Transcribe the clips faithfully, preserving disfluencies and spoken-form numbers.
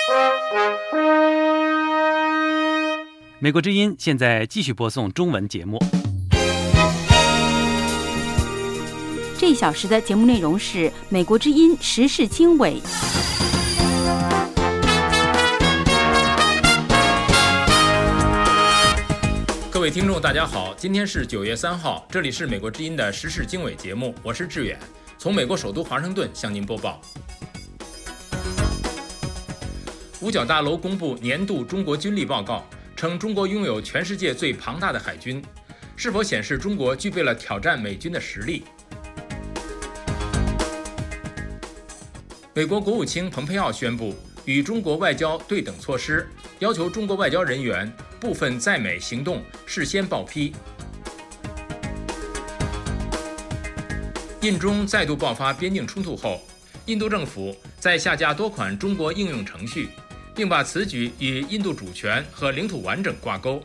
美国之音现在继续播送中文节目。 这一小时的节目内容是美国之音时事经纬。 各位听众大家好，今天是九月三号，这里是美国之音的时事经纬节目，我是志远，从美国首都华盛顿向您播报。五角大楼公布年度中国军力报告，称中国拥有全世界最庞大的海军，是否显示中国具备了挑战美军的实力？美国国务卿蓬佩奥宣布与中国外交对等措施，要求中国外交人员部分在美行动事先报批。印中再度爆发边境冲突后，印度政府在下架多款中国应用程序，并把此举与印度主权和领土完整挂钩。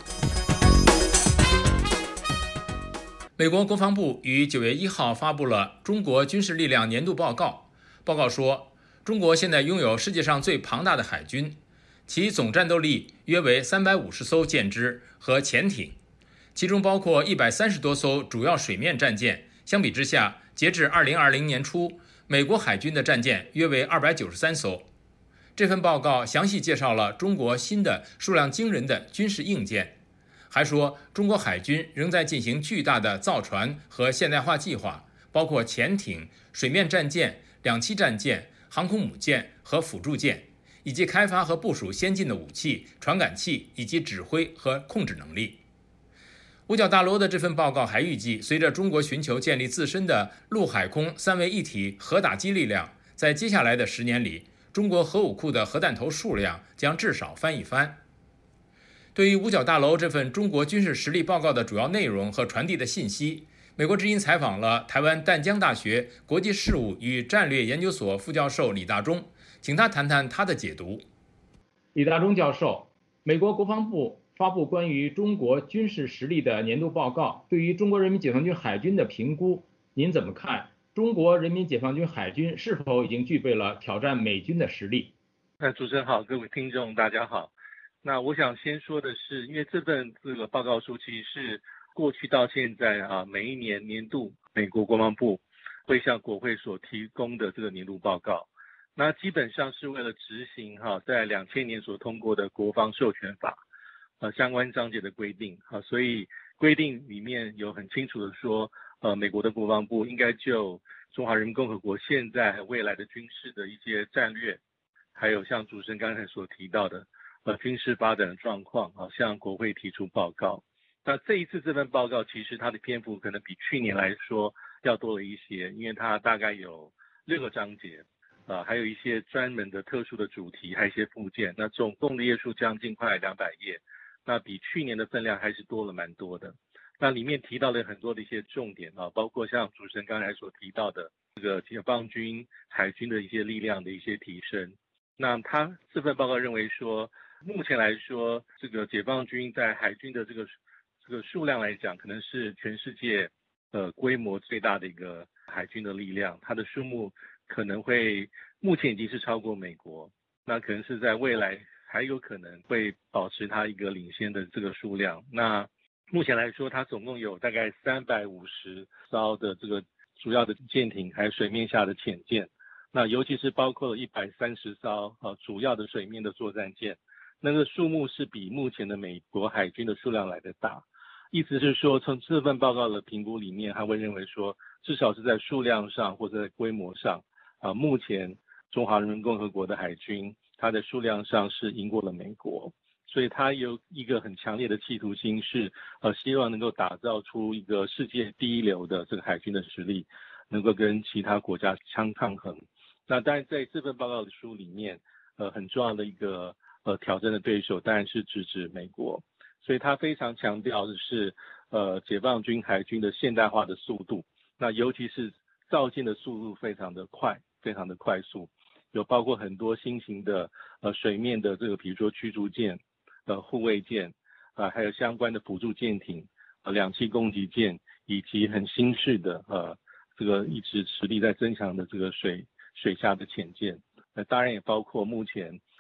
美国国防部于九月一号发布了中国军事力量年度报告，报告说，中国现在拥有世界上最庞大的海军，其总战斗力约为三百五十艘舰只和潜艇，其中包括一百三十多艘主要水面战舰。相比之下，截至二零二零年初，美国海军的战舰约为二百九十三艘。这份报告详细介绍了中国新的数量惊人的军事硬件，还说中国海军仍在进行巨大的造船和现代化计划，包括潜艇、水面战舰、两栖战舰、航空母舰和辅助舰，以及开发和部署先进的武器、传感器以及指挥和控制能力。五角大楼的这份报告还预计，随着中国寻求建立自身的陆海空三位一体核打击力量，在接下来的十年里，中国核武库的核弹头数量将至少翻一番。对于五角大楼这份中国军事实力报告的主要内容和传递的信息，美国之音采访了台湾淡江大学国际事务与战略研究所副教授李大忠，请他谈谈他的解读。李大忠教授，美国国防部发布关于中国军事实力的年度报告，对于中国人民解放军海军的评估，您怎么看？中国人民解放军海军是否已经具备了挑战美军的实力？ 那主持人好，各位听众大家好。那我想先说的是，因为这份这个报告书其实是过去到现在啊，每一年年度美国国防部会向国会所提供的这个年度报告，那基本上是为了执行哈、啊，在两千年所通过的国防授权法呃相关章节的规定啊，所以规定里面有很清楚的说，呃，美国的国防部应该就中华人民共和国现在和未来的军事的一些战略，还有像主持人刚才所提到的呃军事发展的状况啊，向国会提出报告。那这一次这份报告其实它的篇幅可能比去年来说要多了一些，因为它大概有六个章节，呃，还有一些专门的特殊的主题，还有一些附件，那总共的页数将近快两百页，那比去年的分量还是多了蛮多的。那里面提到了很多的一些重点啊，包括像主持人刚才所提到的这个解放军海军的一些力量的一些提升。那他这份报告认为说，目前来说，这个解放军在海军的这个这个数量来讲，可能是全世界呃规模最大的一个海军的力量，它的数目可能会目前已经是超过美国，那可能是在未来还有可能会保持它一个领先的这个数量。那目前来说，它总共有大概三百五十艘的这个主要的舰艇，还有水面下的潜舰。那尤其是包括了一百三十艘呃主要的水面的作战舰，那个数目是比目前的美国海军的数量来得大。意思是说，从这份报告的评估里面，他会认为说，至少是在数量上或者在规模上，啊、呃，目前中华人民共和国的海军，它的数量上是赢过了美国。所以他有一个很强烈的企图心是，呃，希望能够打造出一个世界第一流的这个海军的实力，能够跟其他国家相抗衡。那当然在这份报告的书里面，呃，很重要的一个呃挑战的对手当然是直指美国。所以他非常强调的是，呃，解放军海军的现代化的速度，那尤其是造舰的速度非常的快，非常的快速，有包括很多新型的呃水面的这个，比如说驱逐舰。呃，护卫舰，啊、呃，还有相关的辅助舰艇，呃，两栖攻击舰，以及很新式的呃，这个一直实力在增强的这个水水下的潜舰。那、呃、当然也包括目前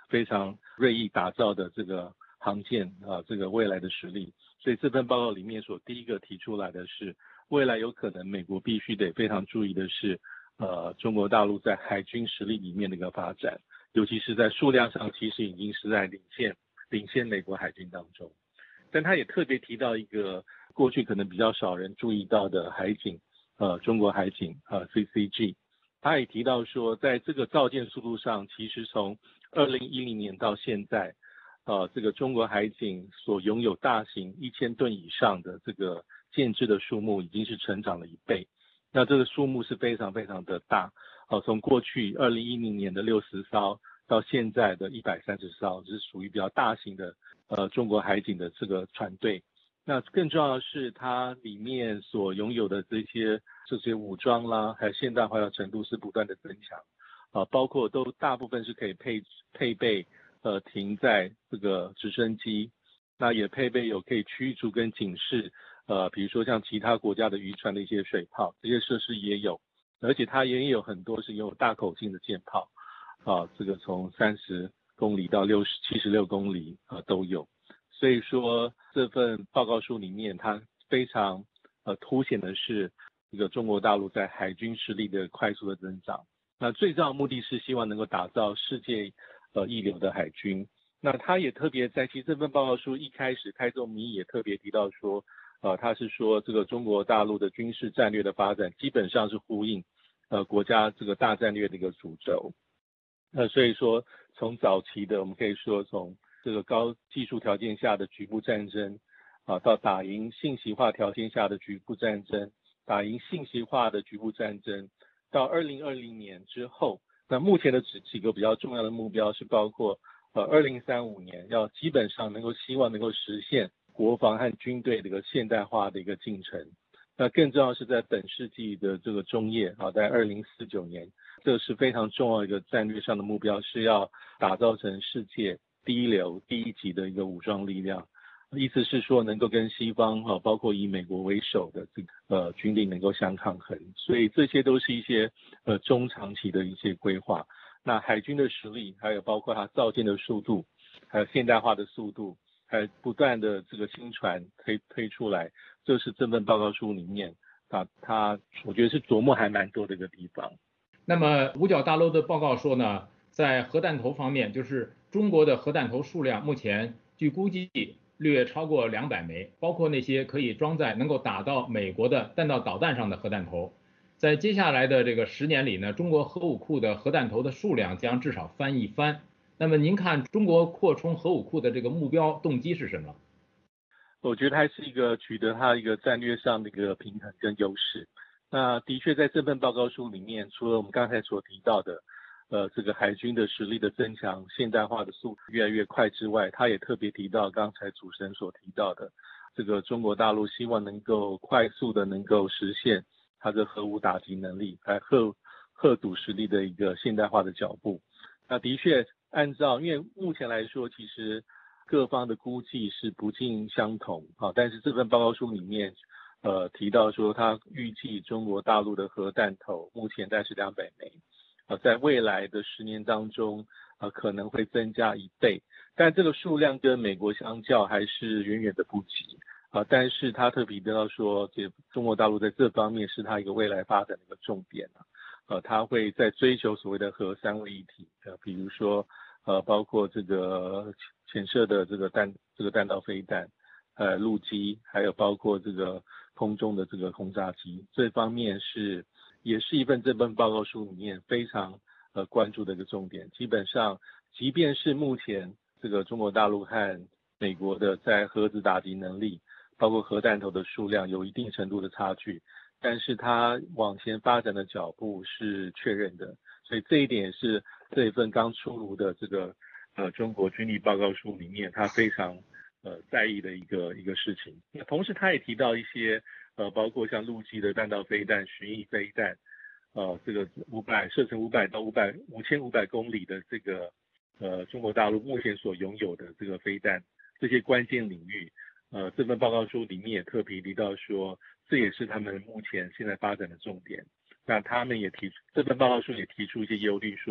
非常锐意打造的这个航舰啊，这个未来的实力。所以这份报告里面所第一个提出来的是，未来有可能美国必须得非常注意的是，呃，中国大陆在海军实力里面的一个发展，尤其是在数量上，其实已经是在领先领先美国海军当中。但他也特别提到一个过去可能比较少人注意到的海警，呃，中国海警，呃 C C G。他也提到说，在这个造舰速度上，其实从二零一零年到现在，呃，这个中国海警所拥有大型一千吨以上的这个舰只的数目，已经是成长了一倍。那这个数目是非常非常的大，呃，从过去二零一零年的六十艘到现在的一百三十艘，是属于比较大型的呃中国海警的这个船队。那更重要的是，它里面所拥有的这些这些武装啦，还有现代化的程度是不断的增强，啊、呃，包括都大部分是可以配配备呃停在这个直升机，那也配备有可以驱逐跟警示，呃，比如说像其他国家的渔船的一些水炮，这些设施也有，而且它也有很多是拥有大口径的舰炮，啊、呃，这个从三十公里到六十七十六公里啊、呃、都有。所以说这份报告书里面，它非常呃凸显的是一个中国大陆在海军实力的快速的增长。那最重要的目的是希望能够打造世界呃一流的海军。那他也特别在其实这份报告书一开始开宗明义也特别提到说，呃，他是说这个中国大陆的军事战略的发展基本上是呼应呃国家这个大战略的一个主轴。呃，所以说从早期的我们可以说从这个高技术条件下的局部战争，啊，到打赢信息化条件下的局部战争，打赢信息化的局部战争，到二零二零年之后，那目前的几几个比较重要的目标是包括，呃，二零三五年要基本上能够希望能够实现国防和军队的一个现代化的一个进程。那更重要的是在本世纪的这个中叶啊，在二零四九年，这是非常重要一个战略上的目标，是要打造成世界第一流、第一级的一个武装力量，意思是说能够跟西方啊，包括以美国为首的这个呃军力能够相抗衡，所以这些都是一些呃中长期的一些规划。那海军的实力，还有包括它造舰的速度，还有现代化的速度，还有不断的这个新船推推出来，这是这份报告书里面啊，它我觉得是琢磨还蛮多的一个地方。 那么五角大楼的报告说呢，在核弹头方面，就是中国的核弹头数量目前据估计略超过两百枚，包括那些可以装载能够打到美国的弹道导弹上的核弹头。在接下来的这个十年里呢，中国核武库的核弹头的数量将至少翻一番。那么您看中国扩充核武库的这个目标动机是什么？ 我觉得还是一个取得它一个战略上的一个平衡跟优势。那的确在这份报告书里面，除了我们刚才所提到的呃，这个海军的实力的增强，现代化的速度越来越快之外，他也特别提到刚才主持人所提到的，这个中国大陆希望能够快速的能够实现它的核武打击能力，还核核堵实力的一个现代化的脚步。那的确按照，因为目前来说，其实各方的估计是不尽相同啊，但是这份报告书里面，呃，提到说，他预计中国大陆的核弹头目前大概是两百枚。呃，在未来的十年当中，呃，可能会增加一倍，但这个数量跟美国相较还是远远的不及啊、呃。但是他特别提到说，这中国大陆在这方面是他一个未来发展的一个重点啊。呃，他会在追求所谓的核三位一体，呃，比如说呃，包括这个潜射的这个弹这个弹道飞弹，呃，陆基，还有包括这个空中的这个轰炸机，这方面是。也是一份这份报告书里面非常呃关注的一个重点。基本上，即便是目前这个中国大陆和美国的在核子打击能力，包括核弹头的数量有一定程度的差距，但是它往前发展的脚步是确认的。所以这一点是这一份刚出炉的这个呃中国军力报告书里面，他非常呃在意的一个一个事情。那同时他也提到一些。呃，包括像陆基的弹道飞弹、巡弋飞弹，呃，这个五百射程五百到五百五千五百公里的这个呃中国大陆目前所拥有的这个飞弹，这些关键领域，呃，这份报告书里面也特别提到说，这也是他们目前现在发展的重点。那他们也提出这份报告书也提出一些忧虑说，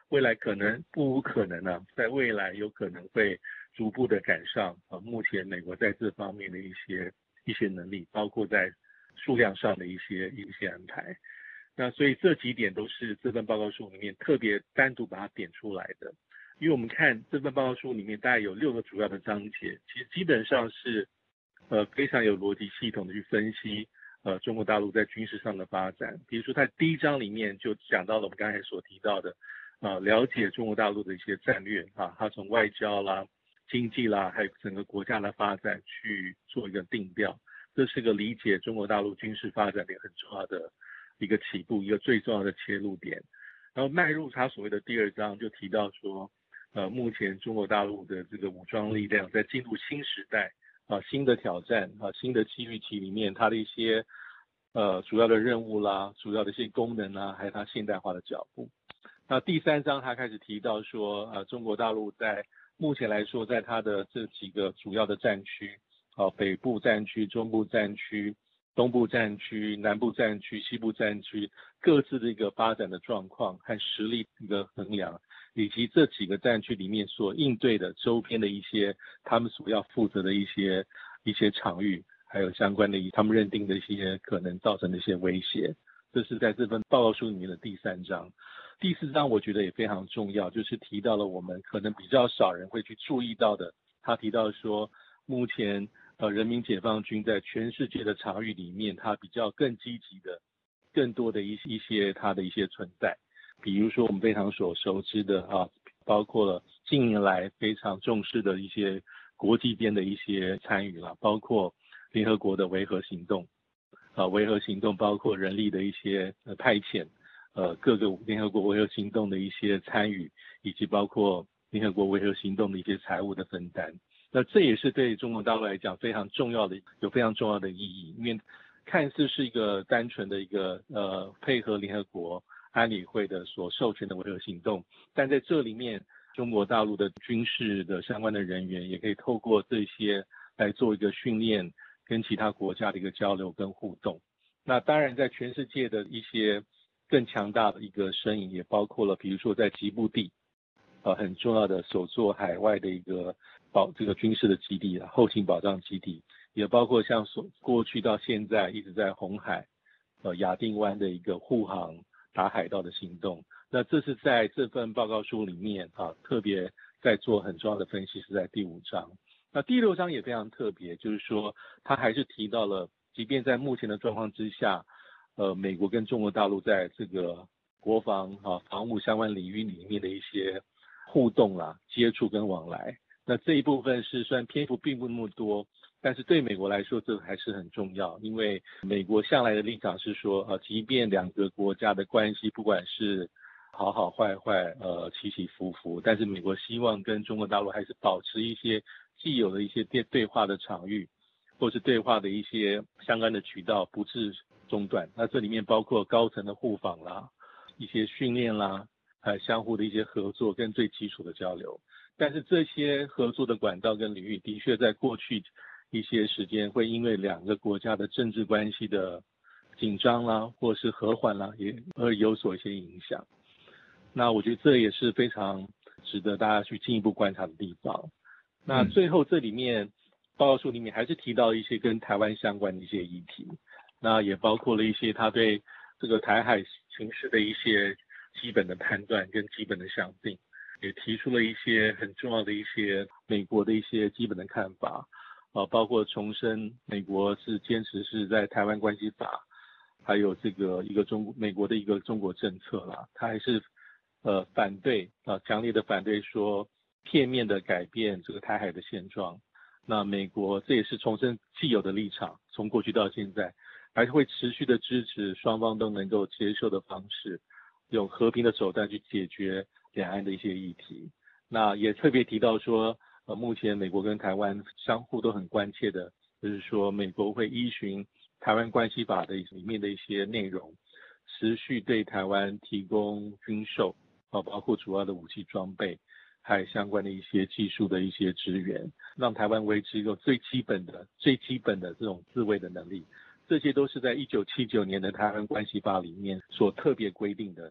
未来可能不无可能啊，在未来有可能会逐步的赶上啊目前美国在这方面的一些一些能力，包括在数量上的一些一些安排。那所以这几点都是这份报告书里面特别单独把它点出来的。因为我们看这份报告书里面大概有六个主要的章节，其实基本上是呃非常有逻辑系统的去分析呃中国大陆在军事上的发展。比如说它第一章里面就讲到了我们刚才所提到的呃了解中国大陆的一些战略啊，它从外交啦、经济啦，还有整个国家的发展去做一个定调，这是个理解中国大陆军事发展的很重要的一个起步，一个最重要的切入点。然后迈入他所谓的第二章就提到说呃，目前中国大陆的这个武装力量在进入新时代啊，新的挑战啊，新的机遇期里面，它的一些呃主要的任务啦，主要的一些功能啊，还有它现代化的脚步。那第三章他开始提到说，呃，中国大陆在目前来说，在它的这几个主要的战区，啊，北部战区、中部战区、东部战区、南部战区、西部战区各自的一个发展的状况和实力一个衡量。以及这几个战区里面所应对的周边的一些他们所要负责的一些一些场域，还有相关的他们认定的一些可能造成的一些威胁，这是在这份报告书里面的第三章。第四章我觉得也非常重要，就是提到了我们可能比较少人会去注意到的，他提到说目前呃人民解放军在全世界的场域里面，它比较更积极的更多的一些一些它的一些存在。比如说我们非常所熟知的啊，包括了近年来非常重视的一些国际间的一些参与啦，包括联合国的维和行动，啊，维和行动包括人力的一些呃派遣，呃各个联合国维和行动的一些参与，以及包括联合国维和行动的一些财务的分担。那这也是对中国大陆来讲非常重要的，有非常重要的意义，因为看似是一个单纯的一个呃配合联合国安理会的所授权的维和行动，但在这里面中国大陆的军事的相关的人员也可以透过这些来做一个训练，跟其他国家的一个交流跟互动。那当然在全世界的一些更强大的一个身影也包括了比如说在吉布地呃很重要的首座海外的一个保这个军事的基地后勤保障基地，也包括像所过去到现在一直在红海呃亚丁湾的一个护航打海盗的行动。那这是在这份报告书里面啊，特别在做很重要的分析，是在第五章。那第六章也非常特别，就是说他还是提到了，即便在目前的状况之下，呃，美国跟中国大陆在这个国防啊、防务相关领域里面的一些互动啦、接触跟往来。那这一部分是虽然篇幅并不那么多，但是对美国来说这还是很重要，因为美国向来的立场是说，呃，即便两个国家的关系不管是好好坏坏，呃，起起伏伏，但是美国希望跟中国大陆还是保持一些既有的一些对对话的场域，或是对话的一些相关的渠道不致中断。那这里面包括高层的互访啦，一些训练啦，还有相互的一些合作跟最基础的交流。但是这些合作的管道跟领域的确在过去一些时间会因为两个国家的政治关系的紧张啦，或是和缓啦，也而有所一些影响。那我觉得这也是非常值得大家去进一步观察的地方。那最后这里面报告书里面还是提到一些跟台湾相关的一些议题，那也包括了一些他对这个台海情势的一些基本的判断跟基本的想定，也提出了一些很重要的一些美国的一些基本的看法，呃，包括重申美国是坚持是在台湾关系法，还有这个一个中美国的一个中国政策啦，他还是呃反对啊、呃、强烈的反对说片面的改变这个台海的现状。那美国这也是重申既有的立场，从过去到现在还是会持续的支持双方都能够接受的方式，用和平的手段去解决两岸的一些议题。那也特别提到说呃，目前美国跟台湾相互都很关切的，就是说美国会依循台湾关系法的里面的一些内容，持续对台湾提供军售啊，包括主要的武器装备，还有相关的一些技术的一些支援，让台湾维持一个最基本的、最基本的这种自卫的能力。这些都是在一九七九年的台湾关系法里面所特别规定的。那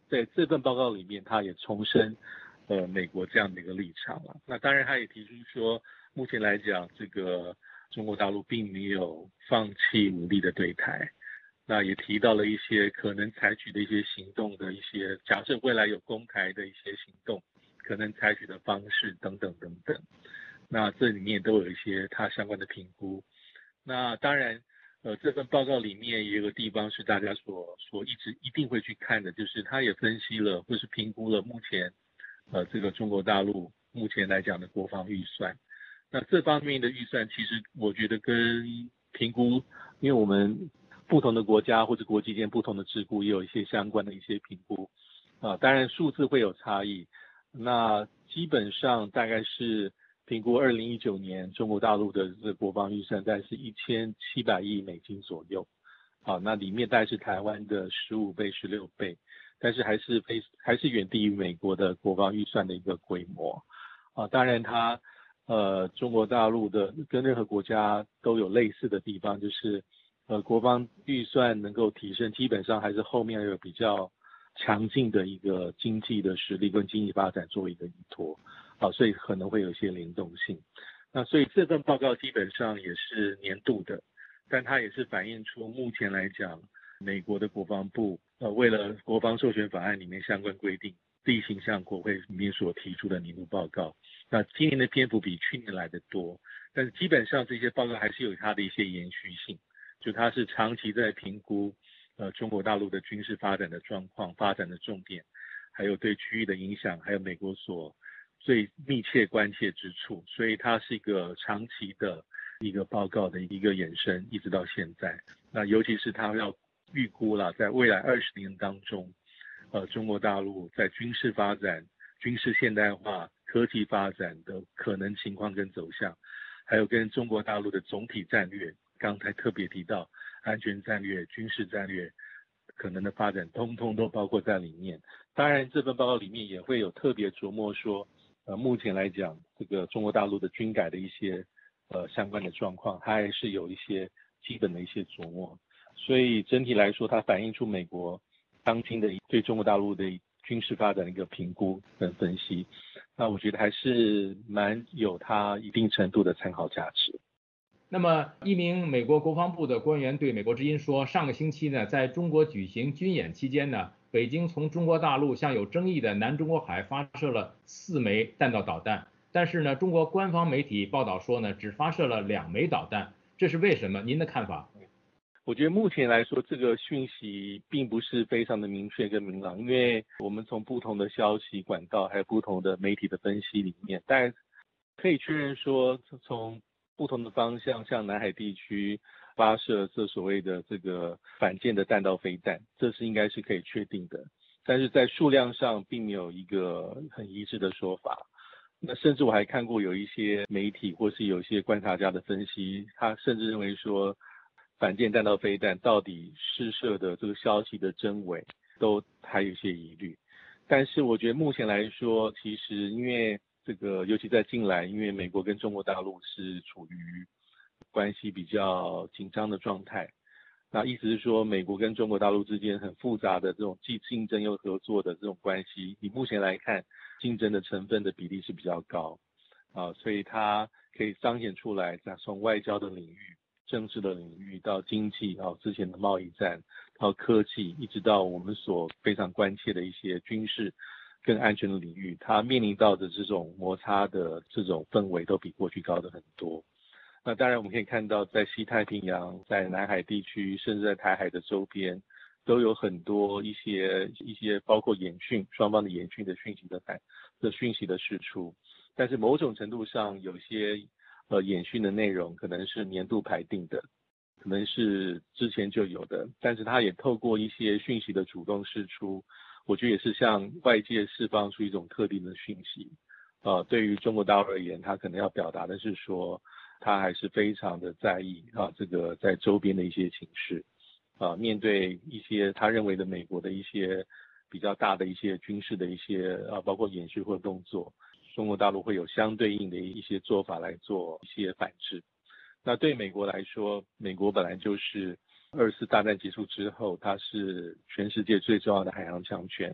在这份报告里面，他也重申呃美国这样的一个立场了。那当然，他也提出说，目前来讲，这个中国大陆并没有放弃武力的对台。那也提到了一些可能采取的一些行动的一些，假设未来有攻台的一些行动，可能采取的方式等等等等。那这里面都有一些它相关的评估。那当然，呃，这份报告里面也有个地方是大家所所一直一定会去看的，就是它也分析了或是评估了目前，呃，这个中国大陆目前来讲的国防预算。那这方面的预算，其实我觉得跟评估，因为我们不同的国家或者国际间不同的智库也有一些相关的一些评估，啊，当然数字会有差异。那基本上大概是评估二零一九年中国大陆的这个国防预算大概是一千七百亿美金左右，啊，那里面大概是台湾的十五倍、十六倍，但是还是非还是远低于美国的国防预算的一个规模，啊，当然它呃中国大陆的跟任何国家都有类似的地方，就是呃，国防预算能够提升，基本上还是后面有比较强劲的一个经济的实力跟经济发展作为一个依托，啊，所以可能会有一些联动性。那所以这份报告基本上也是年度的，但它也是反映出目前来讲，美国的国防部呃为了国防授权法案里面相关规定，例行向国会里面所提出的年度报告。那今年的篇幅比去年来的多，但是基本上这些报告还是有它的一些延续性。就它是长期在评估，呃，中国大陆的军事发展的状况、发展的重点，还有对区域的影响，还有美国所最密切关切之处，所以它是一个长期的一个报告的一个延伸，一直到现在。那尤其是它要预估了，在未来二十年当中，呃，中国大陆在军事发展、军事现代化、科技发展的可能情况跟走向，还有跟中国大陆的总体战略。刚才特别提到安全战略、军事战略可能的发展，通通都包括在里面。当然，这份报告里面也会有特别琢磨说，呃，目前来讲，这个中国大陆的军改的一些呃相关的状况，它还是有一些基本的一些琢磨。所以整体来说，它反映出美国当今的对中国大陆的军事发展的一个评估跟分析。那我觉得还是蛮有它一定程度的参考价值。 那么，一名美国国防部的官员对美国之音说，上个星期呢，在中国举行军演期间呢，北京从中国大陆向有争议的南中国海发射了四枚弹道导弹，但是呢，中国官方媒体报道说呢，只发射了两枚导弹，这是为什么？您的看法？ 我觉得目前来说，这个讯息并不是非常的明确跟明朗，因为我们从不同的消息管道还有不同的媒体的分析里面，但可以确认说，从不同的方向向南海地区发射这所谓的这个反舰的弹道飞弹，这是应该是可以确定的。但是在数量上并没有一个很一致的说法。那甚至我还看过有一些媒体或是有一些观察家的分析，他甚至认为说反舰弹道飞弹到底试射的这个消息的真伪都还有一些疑虑。但是我觉得目前来说，其实因为这个尤其在近来，因为美国跟中国大陆是处于关系比较紧张的状态，那意思是说美国跟中国大陆之间很复杂的这种既竞争又合作的这种关系，以目前来看，竞争的成分的比例是比较高啊，所以它可以彰显出来，从外交的领域、政治的领域到经济啊，之前的贸易战到科技，一直到我们所非常关切的一些军事更安全的领域，它面临到的这种摩擦的这种氛围都比过去高的很多。那当然我们可以看到，在西太平洋、在南海地区，甚至在台海的周边，都有很多一些一些包括演训，双方的演训的讯息的反的讯息的释出。但是某种程度上，有些呃演训的内容可能是年度排定的，可能是之前就有的，但是它也透过一些讯息的主动释出，我觉得也是向外界释放出一种特定的讯息。呃，对于中国大陆而言，他可能要表达的是说，他还是非常的在意啊，这个在周边的一些情势，啊，面对一些他认为的美国的一些比较大的一些军事的一些啊，包括演训或动作，中国大陆会有相对应的一些做法来做一些反制。那对美国来说，美国本来就是二次大战结束之后，它是全世界最重要的海洋强权。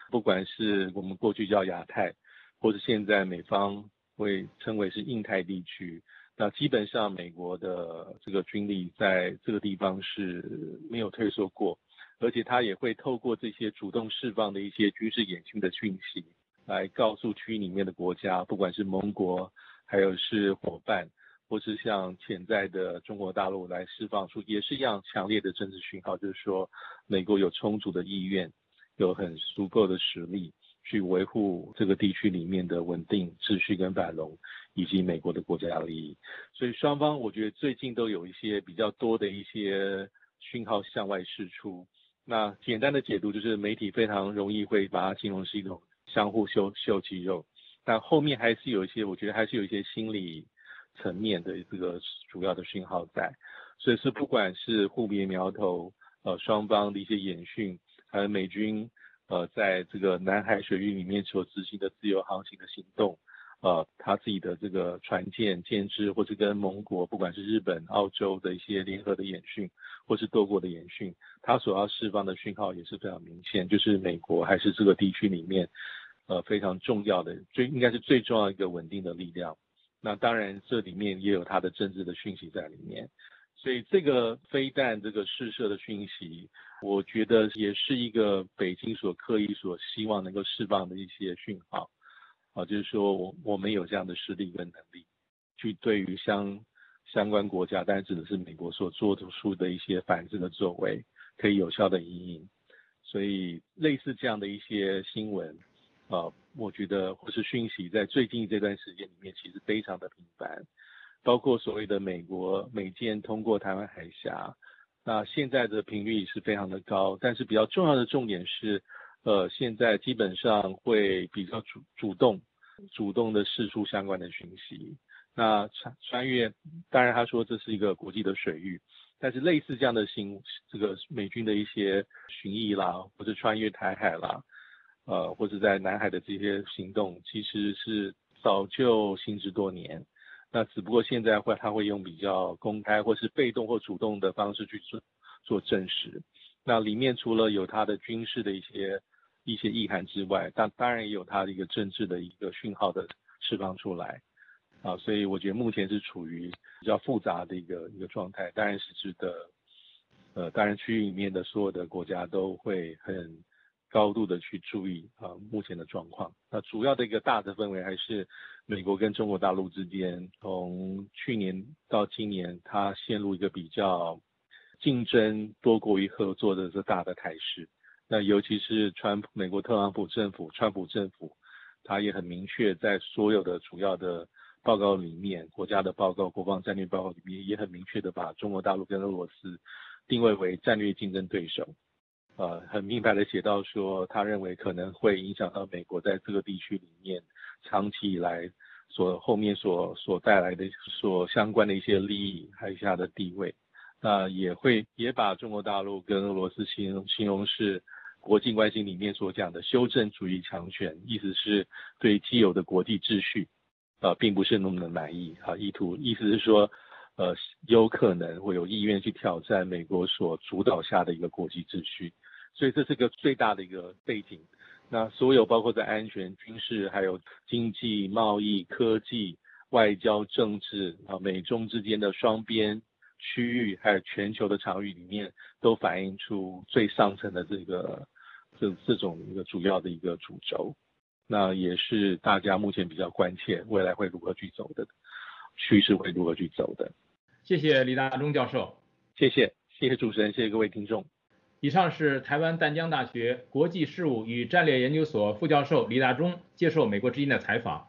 不管是我们过去叫亚太，或是现在美方会称为是印太地区，那基本上美国的这个军力在这个地方是没有退缩过，而且它也会透过这些主动释放的一些军事演训的讯息，来告诉区域里面的国家，不管是盟国，还有是伙伴，或是像潜在的中国大陆，来释放出也是一样强烈的政治讯号，就是说美国有充足的意愿，有很足够的实力去维护这个地区里面的稳定、秩序跟繁荣，以及美国的国家利益。所以双方我觉得最近都有一些比较多的一些讯号向外释出。那简单的解读就是媒体非常容易会把它形容是一种相互秀秀肌肉，但后面还是有一些，我觉得还是有一些心理层面的这个主要的讯号在。所以是不管是互别苗头，呃，双方的一些演训，还有美军呃在这个南海水域里面所执行的自由航行的行动，呃，他自己的这个船舰舰只，或者跟盟国，不管是日本、澳洲的一些联合的演训，或是多国的演训，他所要释放的讯号也是非常明显，就是美国还是这个地区里面呃非常重要的，最应该是最重要一个稳定的力量。那当然这里面也有它的政治的讯息在里面，所以这个飞弹这个试射的讯息，我觉得也是一个北京所刻意所希望能够释放的一些讯号啊，就是说我我们有这样的实力跟能力，去对于相相关国家，当然指的是美国所做出的一些反制的作为，可以有效的因应。所以类似这样的一些新闻，呃，我觉得或是讯息，在最近这段时间里面，其实非常的频繁，包括所谓的美国美舰通过台湾海峡，那现在的频率是非常的高，但是比较重要的重点是，呃，现在基本上会比较主主动主动的释出相关的讯息。那穿穿越，当然他说这是一个国际的水域，但是类似这样的行这个美军的一些巡弋啦，或者穿越台海啦，呃，或者在南海的这些行动，其实是早就行之多年。那只不过现在会他会用比较公开或是被动或主动的方式去做做证实。那里面除了有他的军事的一些一些意涵之外，当当然也有他的一个政治的一个讯号的释放出来。啊，所以我觉得目前是处于比较复杂的一个一个状态，当然是值得，呃，当然区域里面的所有的国家都会很高度的去注意啊目前的状况。那主要的一个大的氛围还是美国跟中国大陆之间，从去年到今年，它陷入一个比较竞争多过于合作的这大的态势。那尤其是川普美国特朗普政府，川普政府，他也很明确在所有的主要的报告里面，国家的报告、国防战略报告里面也很明确的把中国大陆跟俄罗斯定位为战略竞争对手，呃，很明白的写到说，他认为可能会影响到美国在这个地区里面长期以来所后面所所带来的所相关的一些利益，还有它的地位，那也会也把中国大陆跟俄罗斯形容形容是国际关系里面所讲的修正主义强权，意思是对既有的国际秩序。呃，并不是那么的满意啊，意图意思是说，呃，有可能会有意愿去挑战美国所主导下的一个国际秩序，所以这是个最大的一个背景。那所有包括在安全、军事、还有经济、贸易、科技、外交、政治啊，美中之间的双边、区域还有全球的场域里面，都反映出最上层的这个这这种一个主要的一个主轴。那也是大家目前比较关切未来会如何去走的，趋势会如何去走的。 谢谢李大中教授。 谢谢，谢谢主持人，谢谢各位听众。 以上是台湾淡江大学国际事务与战略研究所副教授李大中接受美国之音的采访。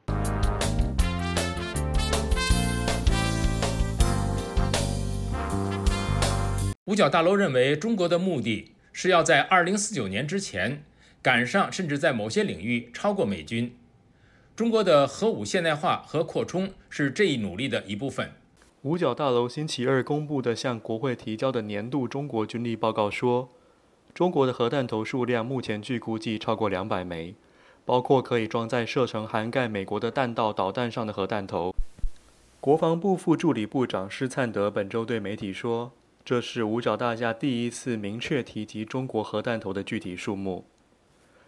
五角大楼认为，中国的目的是要在二零四九年之前赶上，甚至在某些领域超过美军。中国的核武现代化和扩充是这一努力的一部分。 五角大楼星期二公布的向国会提交的年度中国军力报告说，中国的核弹头数量目前据估计超过两百枚，包括可以装在射程涵盖美国的弹道导弹上的核弹头。国防部副助理部长施灿德本周对媒体说，这是五角大厦第一次明确提及中国核弹头的具体数目。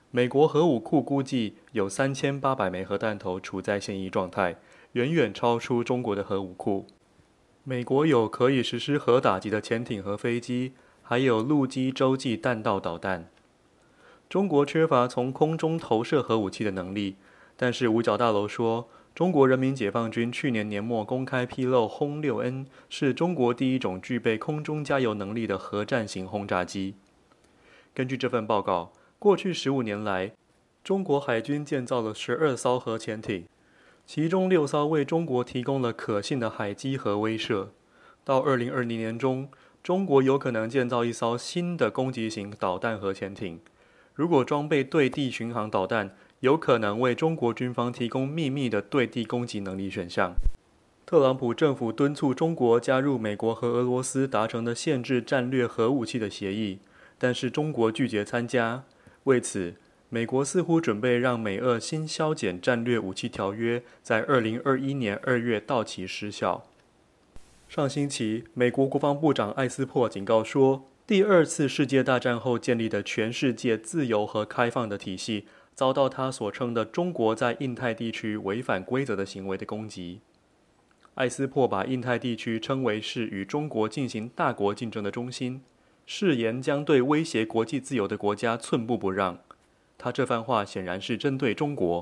美国核武库估计有三千八百枚核弹头处在现役状态，远远超出中国的核武库。美国有可以实施核打击的潜艇和飞机，还有陆基洲际弹道导弹。中国缺乏从空中投射核武器的能力，但是五角大楼说，中国人民解放军去年年末公开披露轰 六 N 是中国第一种具备空中加油能力的核战型轰炸机。根据这份报告，过去十五年来，中国海军建造了十二艘核潜艇，其中六艘为中国提供了可信的海基核威慑。到二零二零年中，中国有可能建造一艘新的攻击型导弹核潜艇。如果装备对地巡航导弹，有可能为中国军方提供秘密的对地攻击能力选项。特朗普政府敦促中国加入美国和俄罗斯达成的限制战略核武器的协议，但是中国拒绝参加。为此，美国似乎准备让美俄新削减战略武器条约在二零二一年二月到期失效。上星期，美国国防部长艾斯珀警告说，第二次世界大战后建立的全世界自由和开放的体系遭到他所称的中国在印太地区违反规则的行为的攻击。艾斯珀把印太地区称为是与中国进行大国竞争的中心，誓言将对威胁国际自由的国家寸步不让。他这番话显然是针对中国。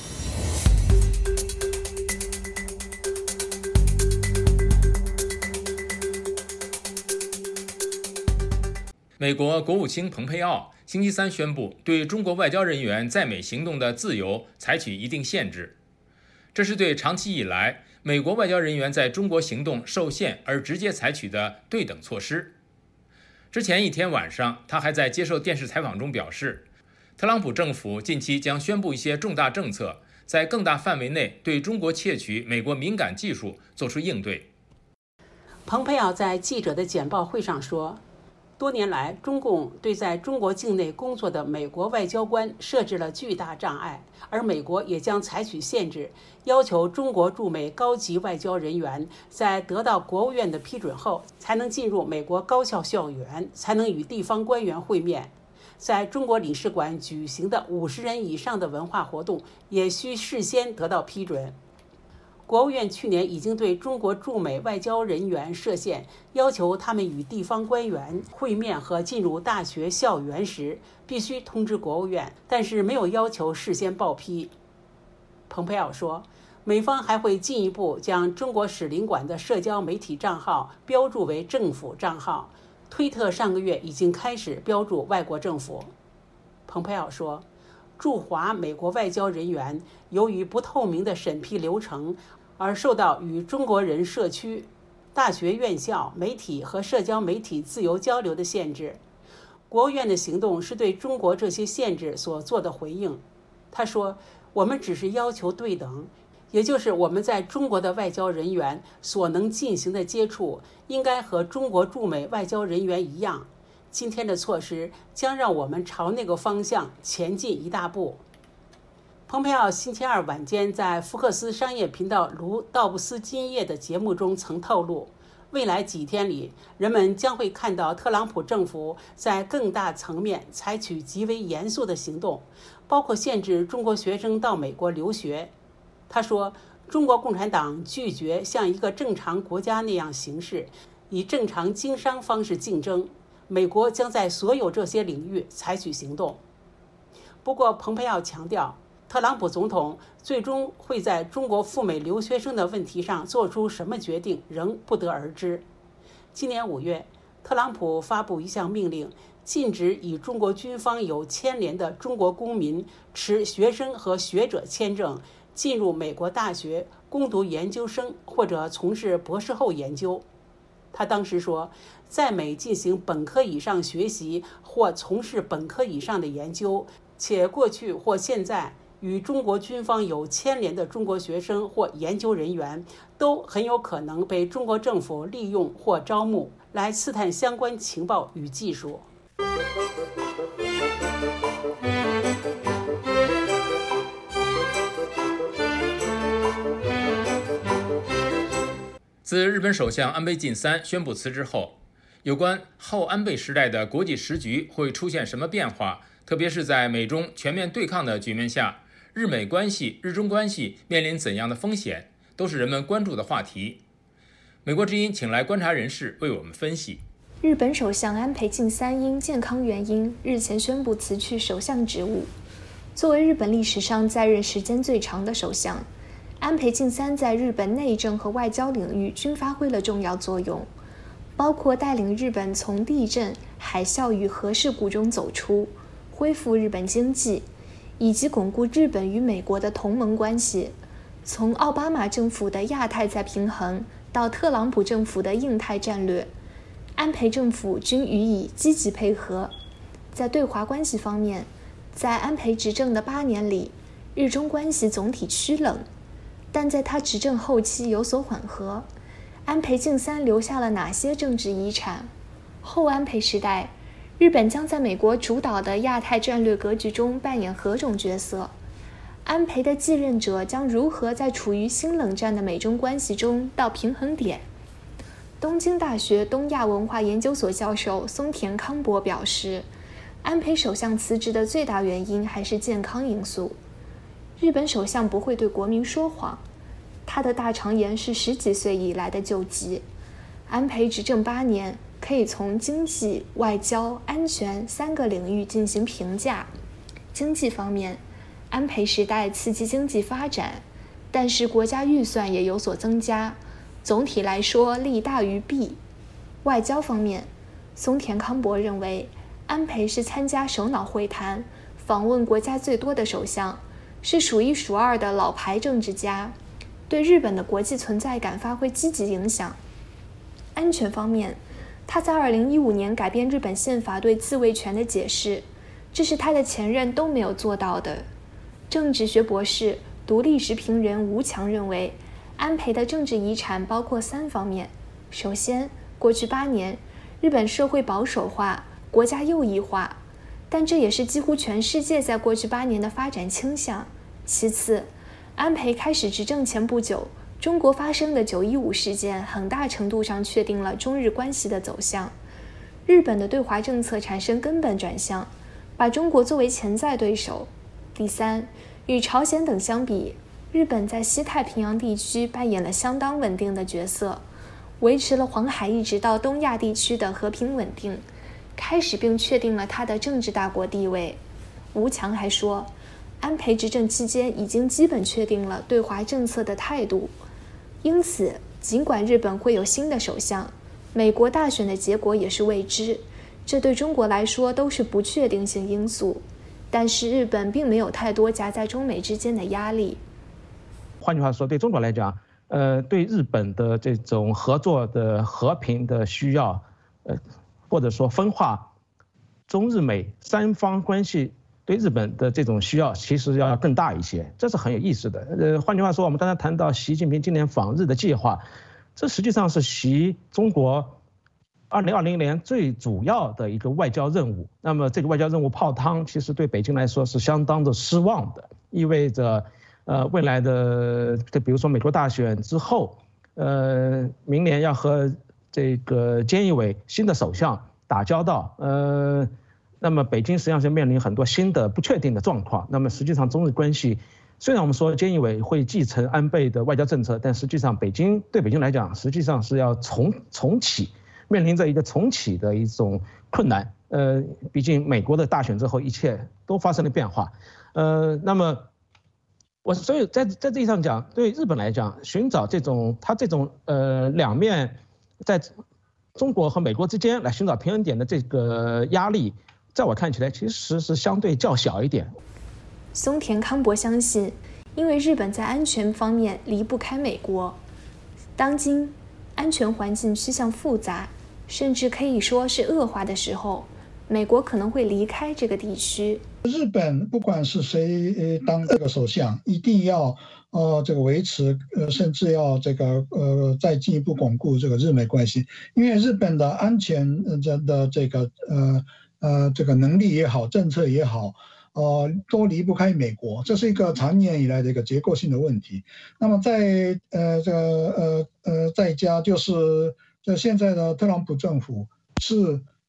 美国国务卿蓬佩奥星期三宣布，对中国外交人员在美行动的自由采取一定限制。这是对长期以来美国外交人员在中国行动受限而直接采取的对等措施。之前一天晚上，他还在接受电视采访中表示，特朗普政府近期将宣布一些重大政策，在更大范围内对中国窃取美国敏感技术做出应对。 蓬佩奥在记者的简报会上说，多年来，中共对在中国境内工作的美国外交官设置了巨大障碍，而美国也将采取限制，要求中国驻美高级外交人员在得到国务院的批准后，才能进入美国高校校园，才能与地方官员会面。在中国领事馆举行的五十人以上的文化活动，也需事先得到批准。国务院去年已经对中国驻美外交人员设限，要求他们与地方官员会面和进入大学校园时必须通知国务院，但是没有要求事先报批。蓬佩奥说，美方还会进一步将中国使领馆的社交媒体账号标注为政府账号，推特上个月已经开始标注外国政府。蓬佩奥说，驻华美国外交人员由于不透明的审批流程而受到与中国人社区、大学院校、媒体和社交媒体自由交流的限制。国务院的行动是对中国这些限制所做的回应。他说，我们只是要求对等，也就是我们在中国的外交人员所能进行的接触应该和中国驻美外交人员一样。今天的措施将让我们朝那个方向前进一大步。蓬佩奥星期二晚间在福克斯商业频道卢道布斯今夜的节目中曾透露，未来几天里，人们将会看到特朗普政府在更大层面采取极为严肃的行动，包括限制中国学生到美国留学。他说，中国共产党拒绝像一个正常国家那样行事，以正常经商方式竞争。美国将在所有这些领域采取行动。不过，蓬佩奥强调，特朗普总统最终会在中国赴美留学生的问题上做出什么决定，仍不得而知。今年五月，特朗普发布一项命令，禁止与中国军方有牵连的中国公民持学生和学者签证进入美国大学攻读研究生或者从事博士后研究。他当时说，在美进行本科以上学习或从事本科以上的研究，且过去或现在与中国军方有牵连的中国学生或研究人员，都很有可能被中国政府利用或招募，来刺探相关情报与技术。 自日本首相安倍晋三宣布辞职后，有关后安倍时代的国际时局会出现什么变化， 特别是在美中全面对抗的局面下，日美关系、日中关系面临怎样的风险，都是人们关注的话题。美国之音请来观察人士为我们分析。 日本首相安倍晋三因健康原因日前宣布辞去首相职务。作为日本历史上在任时间最长的首相，安倍晋三在日本内政和外交领域均发挥了重要作用，包括带领日本从地震、海啸与核事故中走出，恢复日本经济，以及巩固日本与美国的同盟关系。从奥巴马政府的亚太再平衡到特朗普政府的印太战略，安倍政府均予以积极配合。在对华关系方面，在安倍执政的八年里，日中关系总体趋冷，但在他执政后期有所缓和。安倍晋三留下了哪些政治遗产？后安倍时代，日本将在美国主导的亚太战略格局中扮演何种角色？安倍的继任者将如何在处于新冷战的美中关系中到平衡点？东京大学东亚文化研究所教授松田康博表示，安倍首相辞职的最大原因还是健康因素。日本首相不会对国民说谎，他的大肠炎是十几岁以来的旧疾。安倍执政八年，可以从经济、外交、安全三个领域进行评价。经济方面，安倍时代刺激经济发展，但是国家预算也有所增加，总体来说利大于弊。外交方面，松田康博认为，安倍是参加首脑会谈、访问国家最多的首相，是数一数二的老牌政治家，对日本的国际存在感发挥积极影响。安全方面，他在二零一五年改变日本宪法对自卫权的解释，这是他的前任都没有做到的。政治学博士、独立时评人吴强认为，安倍的政治遗产包括三方面。首先，过去八年，日本社会保守化，国家右翼化，但这也是几乎全世界在过去八年的发展倾向。其次，安倍开始执政前不久，中国发生的九一五事件很大程度上确定了中日关系的走向，日本的对华政策产生根本转向，把中国作为潜在对手。第三，与朝鲜等相比，日本在西太平洋地区扮演了相当稳定的角色，维持了黄海一直到东亚地区的和平稳定，开始并确定了他的政治大国地位。吴强还说，安倍执政期间已经基本确定了对华政策的态度，因此尽管日本会有新的首相，美国大选的结果也是未知，这对中国来说都是不确定性因素，但是日本并没有太多夹在中美之间的压力。 换句话说，对中国来讲，呃，对日本的这种合作的和平的需要，呃，或者说分化中日美三方关系对日本的这种需要，其实要更大一些，这是很有意思的。呃，换句话说，我们刚才谈到习近平今年访日的计划，这实际上是习中国二零二零年最主要的一个外交任务。那么这个外交任务泡汤，其实对北京来说是相当的失望的，意味着，呃，未来的，比如说美国大选之后，呃，明年要和这个菅义伟新的首相打交道，呃，那么北京实际上是面临很多新的不确定的状况。那么实际上中日关系，虽然我们说菅义伟会继承安倍的外交政策，但实际上北京对北京来讲，实际上是要重重启。面临着一个重启的一种困难，呃，毕竟美国的大选之后，一切都发生了变化，呃，那么我所以在在这一上讲，对日本来讲，寻找这种它这种呃两面在中国和美国之间来寻找平衡点的这个压力，在我看起来其实是相对较小一点。 松田康博相信，因为日本在安全方面离不开美国，当今安全环境趋向复杂，甚至可以说是恶化的时候，美国可能会离开这个地区。 日本不管是谁当这个首相，一定要呃这个维持呃甚至要这个呃再进一步巩固这个日美关系，因为日本的安全的这个呃呃这个能力也好，政策也好。呃，都离不开美国，这是一个长年以来的一个结构性的问题。那么在呃这个呃呃再加就是这现在的特朗普政府是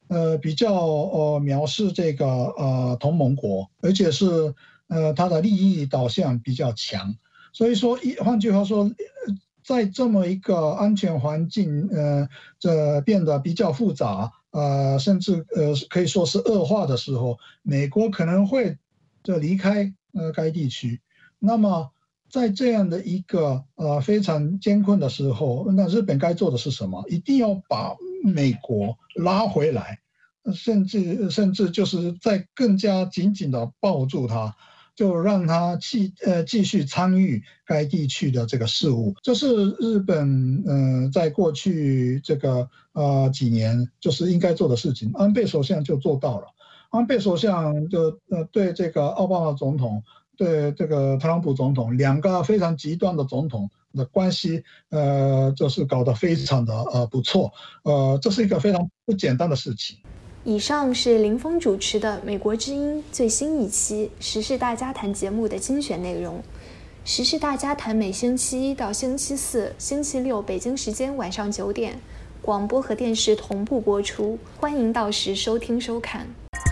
呃比较呃藐视这个呃同盟国，而且是呃它的利益导向比较强。所以说，一换句话说，在这么一个安全环境呃这变得比较复杂，呃甚至呃可以说是恶化的时候，美国可能会这离开呃该地区。那么在这样的一个呃非常艰困的时候，那日本该做的是什么？一定要把美国拉回来，甚至甚至就是再更加紧紧的抱住它，就让他继呃继续参与该地区的这个事务。这是日本呃在过去这个呃几年就是应该做的事情。安倍首相就做到了。安倍首相就呃对这个奥巴马总统，对这个特朗普总统，两个非常极端的总统的关系，呃，就是搞得非常的呃不错，呃，这是一个非常不简单的事情。 以上是林峰主持的《美国之音》最新一期时事大家谈节目的精选内容。时事大家谈每星期一到星期四、星期六北京时间晚上九点，广播和电视同步播出，欢迎到时收听收看。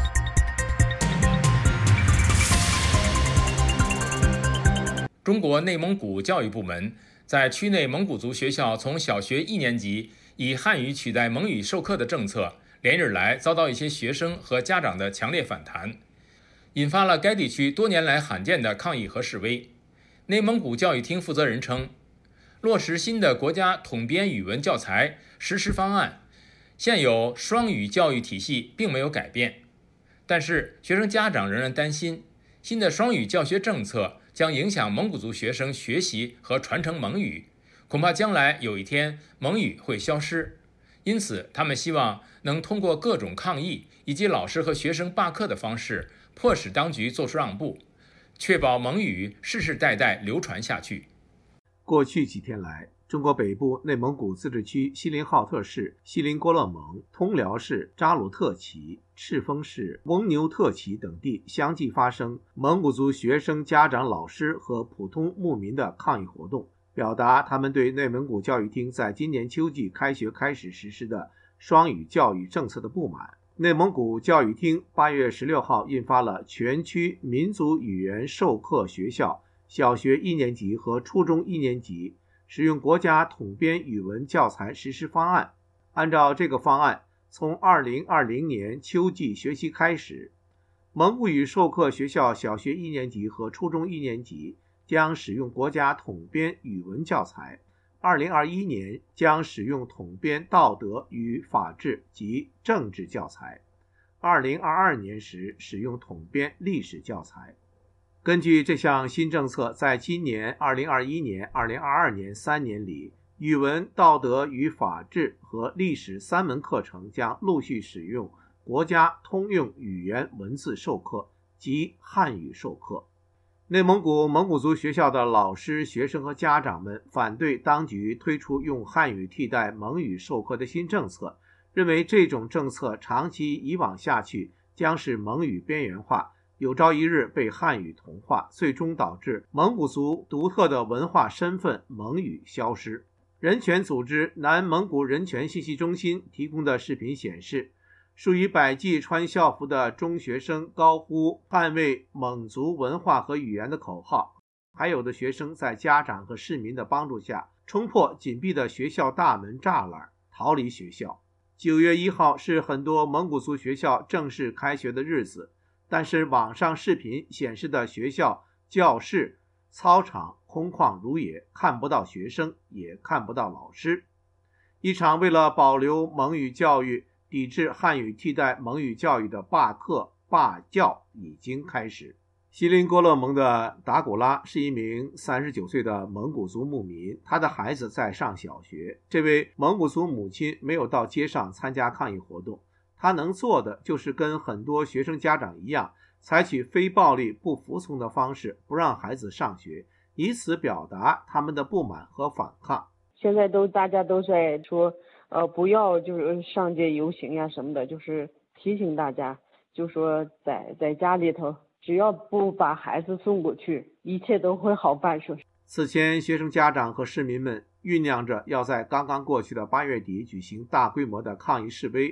中国内蒙古教育部门在区内蒙古族学校从小学一年级以汉语取代蒙语授课的政策，连日来遭到一些学生和家长的强烈反弹，引发了该地区多年来罕见的抗议和示威。内蒙古教育厅负责人称，落实新的国家统编语文教材实施方案，现有双语教育体系并没有改变，但是学生家长仍然担心，新的双语教学政策将影响蒙古族学生学习和传承蒙语，恐怕将来有一天蒙语会消失。因此他们希望能通过各种抗议以及老师和学生罢课的方式，迫使当局做出让步，确保蒙语世世代代流传下去。 过去几天来，中国北部内蒙古自治区锡林浩特市、锡林郭勒盟、通辽市、扎鲁特旗、赤峰市、翁牛特旗等地相继发生蒙古族学生、家长、老师和普通牧民的抗议活动，表达他们对内蒙古教育厅在今年秋季开学开始实施的双语教育政策的不满。内蒙古教育厅八月十六号印发了全区民族语言授课学校小学一年级和初中一年级使用国家统编语文教材实施方案。按照这个方案，从二零二零年秋季学期开始，蒙古语授课学校小学一年级和初中一年级将使用国家统编语文教材，二零二一年将使用统编道德与法治及政治教材，二零二二年时使用统编历史教材。根据这项新政策，在今年、二零二一年、二零二二年三年里，语文、道德与法治和历史三门课程将陆续使用国家通用语言文字授课及汉语授课。内蒙古蒙古族学校的老师、学生和家长们反对当局推出用汉语替代蒙语授课的新政策，认为这种政策长期以往下去将使蒙语边缘化，有朝一日被汉语同化，最终导致蒙古族独特的文化身份蒙语消失。人权组织南蒙古人权信息中心提供的视频显示，数以百计穿校服的中学生高呼捍卫蒙族文化和语言的口号，还有的学生在家长和市民的帮助下冲破紧闭的学校大门栅栏，逃离学校。九月一号是很多蒙古族学校正式开学的日子，但是网上视频显示的学校教室、操场空旷如也，看不到学生，也看不到老师。一场为了保留蒙语教育、抵制汉语替代蒙语教育的罢课罢教已经开始。锡林郭勒盟的达古拉是一名三十九岁的蒙古族牧民，他的孩子在上小学。这位蒙古族母亲没有到街上参加抗议活动，他能做的就是跟很多学生家长一样，采取非暴力不服从的方式，不让孩子上学，以此表达他们的不满和反抗。 现在都大家都在说呃，不要就是上街游行呀什么的，就是提醒大家，就说在在家里头，只要不把孩子送过去，一切都会好办。说此前，学生家长和市民们酝酿着要在刚刚过去的八月底举行大规模的抗议示威，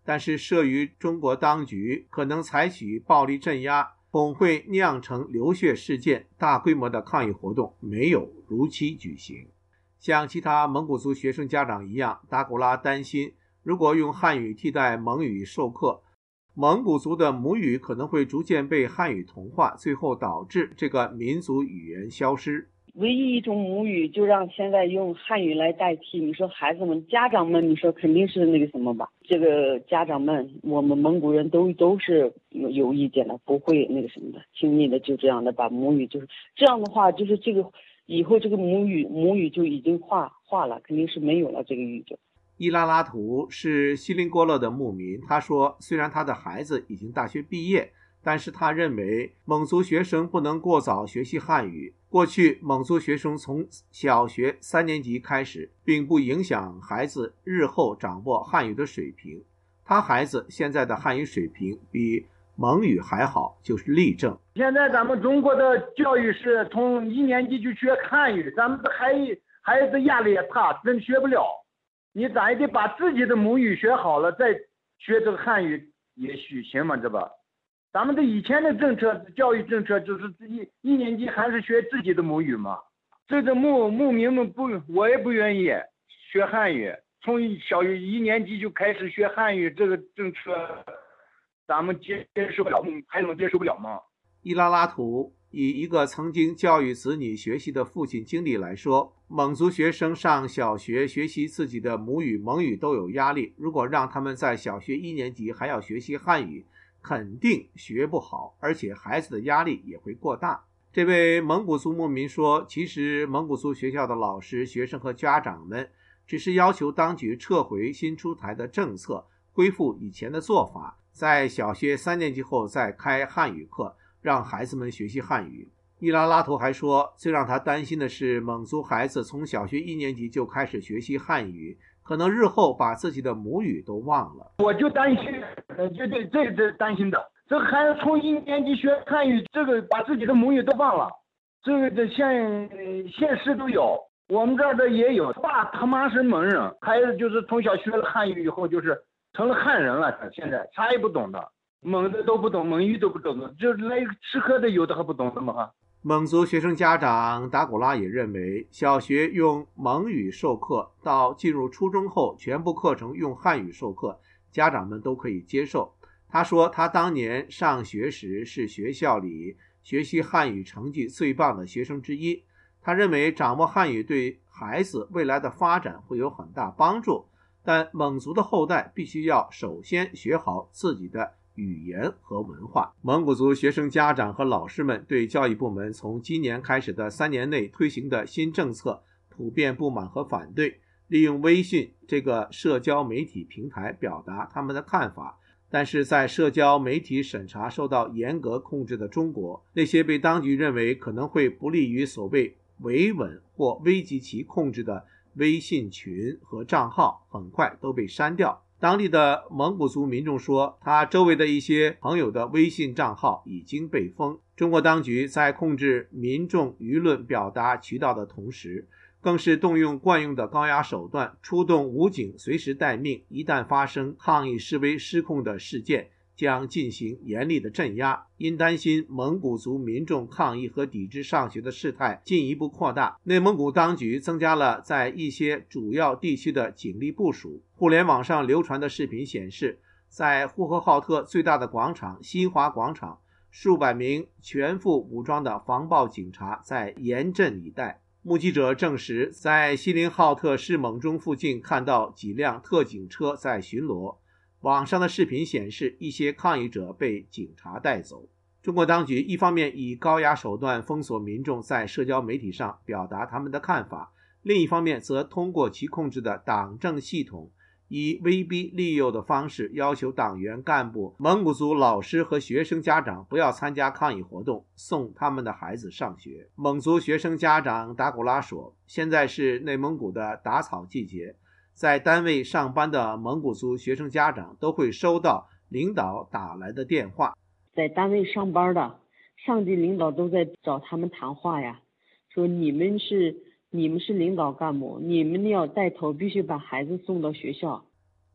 但是慑于中国当局可能采取暴力镇压，恐会酿成流血事件，大规模的抗议活动没有如期举行。像其他蒙古族学生家长一样，达古拉担心，如果用汉语替代蒙语授课，蒙古族的母语可能会逐渐被汉语同化，最后导致这个民族语言消失。 唯一一种母语就让现在用汉语来代替，你说孩子们、家长们，你说肯定是那个什么吧？这个家长们，我们蒙古人都都是有意见的，不会那个什么的，轻易的就这样的把母语，就是这样的话，就是这个以后这个母语母语就已经化化了，肯定是没有了这个语就。 伊拉拉图是锡林郭勒的牧民，他说，虽然他的孩子已经大学毕业，但是他认为蒙族学生不能过早学习汉语。过去蒙族学生从小学三年级开始，并不影响孩子日后掌握汉语的水平。他孩子现在的汉语水平比蒙语还好，就是例证。 现在咱们中国的教育是从一年级就学汉语，咱们的孩孩子压力也大，真学不了。你咋也得把自己的母语学好了，再学这个汉语也许行嘛，这吧？咱们的以前的政策，教育政策就是一一年级还是学自己的母语嘛。这个牧牧民们不，我也不愿意学汉语，从小学一年级就开始学汉语，这个政策咱们接接受不了，还能接受不了吗？ 伊拉拉图以一个曾经教育子女学习的父亲经历来说，蒙族学生上小学学习自己的母语蒙语都有压力，如果让他们在小学一年级还要学习汉语，肯定学不好，而且孩子的压力也会过大。这位蒙古族牧民说，其实蒙古族学校的老师、学生和家长们只是要求当局撤回新出台的政策，恢复以前的做法，在小学三年级后再开汉语课，让孩子们学习汉语。伊拉拉图还说，最让他担心的是蒙族孩子从小学一年级就开始学习汉语，可能日后把自己的母语都忘了。 我就担心，呃，这这这这担心的，这个孩子从一年级学汉语，这个把自己的母语都忘了，这个这现现实都有，我们这儿的也有。爸他妈是蒙人，孩子就是从小学了汉语以后，就是成了汉人了，他现在啥也不懂的，蒙的都不懂，蒙语都不懂的，就来吃喝的有的还不懂的吗？哈。 蒙族学生家长达古拉也认为，小学用蒙语授课到进入初中后全部课程用汉语授课，家长们都可以接受。他说，他当年上学时是学校里学习汉语成绩最棒的学生之一。他认为掌握汉语对孩子未来的发展会有很大帮助，但蒙族的后代必须要首先学好自己的语言和文化。蒙古族学生家长和老师们对教育部门从今年开始的三年内推行的新政策普遍不满和反对，利用微信这个社交媒体平台表达他们的看法。但是在社交媒体审查受到严格控制的中国，那些被当局认为可能会不利于所谓维稳或危及其控制的微信群和账号很快都被删掉。当地的蒙古族民众说，他周围的一些朋友的微信账号已经被封。中国当局在控制民众舆论表达渠道的同时，更是动用惯用的高压手段，出动武警随时待命，一旦发生抗议示威失控的事件，将进行严厉的镇压。因担心蒙古族民众抗议和抵制上学的事态进一步扩大，内蒙古当局增加了在一些主要地区的警力部署。互联网上流传的视频显示，在呼和浩特最大的广场新华广场，数百名全副武装的防暴警察在严阵以待。目击者证实，在锡林浩特市蒙中附近看到几辆特警车在巡逻。网上的视频显示，一些抗议者被警察带走。中国当局一方面以高压手段封锁民众在社交媒体上表达他们的看法，另一方面则通过其控制的党政系统，以威逼利诱的方式要求党员干部、蒙古族老师和学生家长不要参加抗议活动，送他们的孩子上学。蒙族学生家长达古拉说，现在是内蒙古的打草季节，在单位上班的蒙古族学生家长都会收到领导打来的电话。 在单位上班的上级领导都在找他们谈话呀，说你们是你们是领导干部，你们要带头，必须把孩子送到学校。